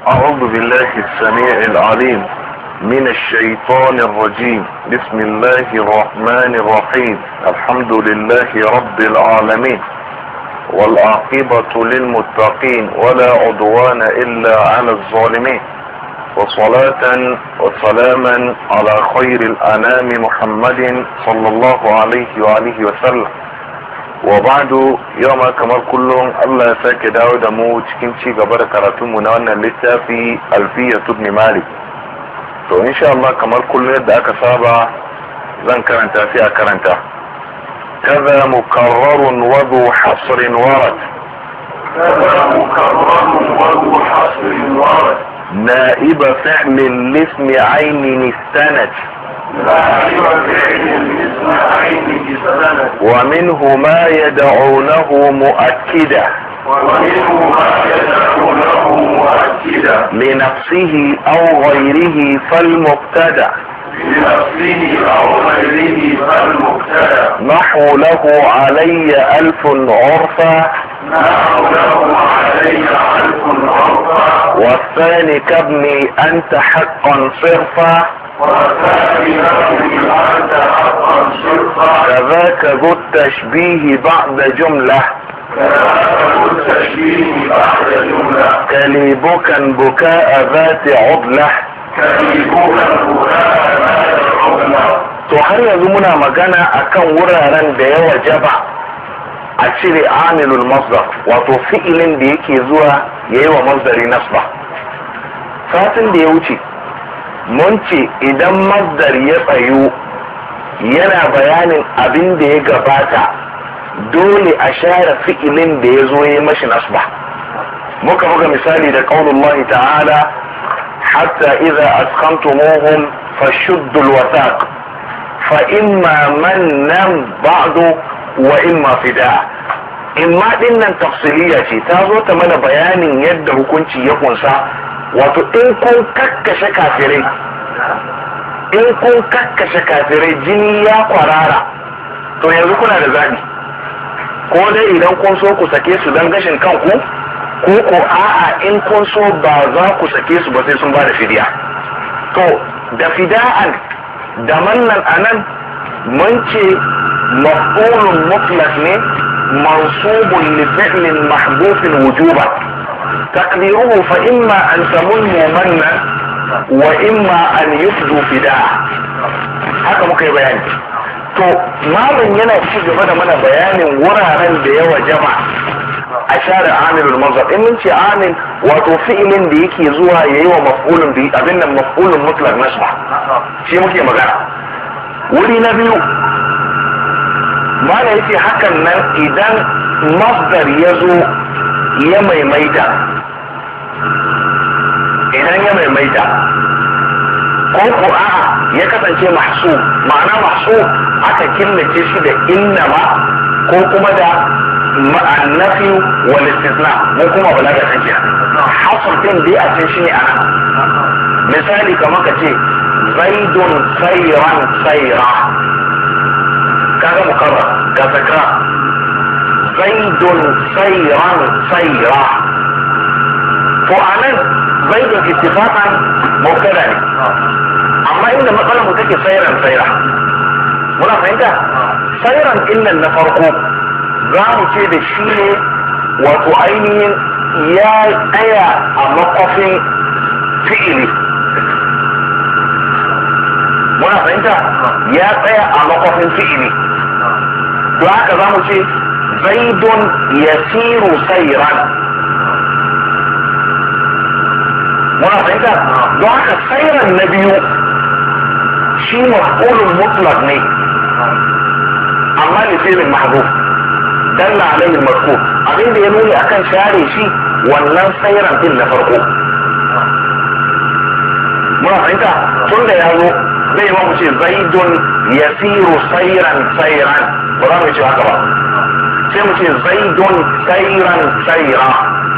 أعوذ بالله السميع العليم من الشيطان الرجيم. بسم الله الرحمن الرحيم. الحمد لله رب العالمين، والعاقبة للمتقين، ولا عدوان إلا على الظالمين، وصلاة وسلاما على خير الأنام محمد صلى الله عليه وآله وسلم. وبعد يوم kamar kullum Allah ya sake dawo da mu cikin ci gaba da karatunmu na wannan littafi Alfiya ibn Malik. To insha Allah kamar kullum yadda aka saba zan karanta sai a karanta. Kaza mukarrarun wa dhu hasrin warad. كذا مكرر وذو حصر ورد. نائب فعل لاسم عين استند. لاعب فعل الاسم عين بسند. ومنه ما يدعونه مؤكدا ومنه ما يدعو له مؤكدا لنفسه او غيره فالمبتدع بنفسه او غيره فالمبتدا. نحو له علي الف عرفا نحو له علي ألف عرفا. والثاني كابني انت حقا صرفا والثاني له أنت حقا صرفا. كذاك ذو التشبيه بعد جملة كذلك التشبيه بعد جملة. كليبكا بكاء ذات عضلة. كذبوك البكاء بعد العملة. to har yanzu muna magana akan wuraren da ya wajaba a cire amilul masdar, wato fi'ilin da yake zuwa yayi wa masdari nasba. satin da ya wuce mun ce idan masdar ya tsayu yana bayanin abin da ya gabata dole a share fi'ilin da ya zo ya mashi nasba. muka buga misali da qaulullahi ta'ala hatta idza asqamtumuhum fashuddul wasaq fa imma mannan ba'du wa imma fida. imma dinnan tafsiliya ce, ta zo ta mana bayanin yadda hukunci ya kunsa, wato in kun kakkashe kafirai jini ya kwarara, to yanzu kuna da zabi, ko dai idan kun so ku sake su don gashin kanku, ko a'a in kun so ba za ku sake su ba sai sun ba da fidiya. to da fida'an da mannan anan mun ce maf'ulun mutlaq ne mansubun li fi'lin mahdhufin wujuba taqdiruhu fa imma an tamunnu mannan wa imma an yufdu fida'a. haka muka yi bayani. to malam yana ci gaba da mana bayanin wuraren da ya wajaba a share amilul mazhar. in mun ce amil wato fi'ilin da yake zuwa yayi wa maf'ulun bi abin nan maf'ulun mutlaq nasba, shi muke magana. wuri na biyu mana yace hakan nan idan masdar ya zo ya maimaita, ko a'a ya kasance mahsub, ma'ana mahsub aka killace shi da innama ko kuma da annafi wal istisna, mu kuma balaga take hasr din dai a cikin shi ne ana. misali kamar ka ce zaidun sayran sayra, kaga mukarrar ga zakra zaidun sayran sayra. to anan zaidun ittifaqan mubtada ne, amma inda matsalar mu take sayran sayra. muna fahimta sayran illan na farko za mu ce da shi ne wato ainihin ya tsaya a makwafin fi'ili. muna fahimta ya tsaya a makwafin fi'ili, don haka za mu ce zaidun yasiru sayran. muna fahimta don haka sayran na biyu shi maf'ulun mutlaq ne amma da fi'ilin mahdhuf dalla alaihi al-mazkur, abin da ya nuni akan share shi wannan sayran din na farko. muna fahimta tun da ya zo zai ma mu ce zaidun yasiru sayran sayran, ba za mu ce haka ba, sai mu ce zaidun sayran sayra.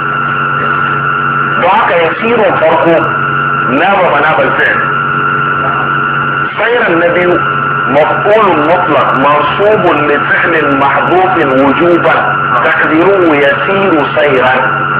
don haka yasiru farko na ba na balfi'il, sayran na biyu مفعول مطلق منصوب لفعل محذوف وجوبا تقديره يسير سيرا.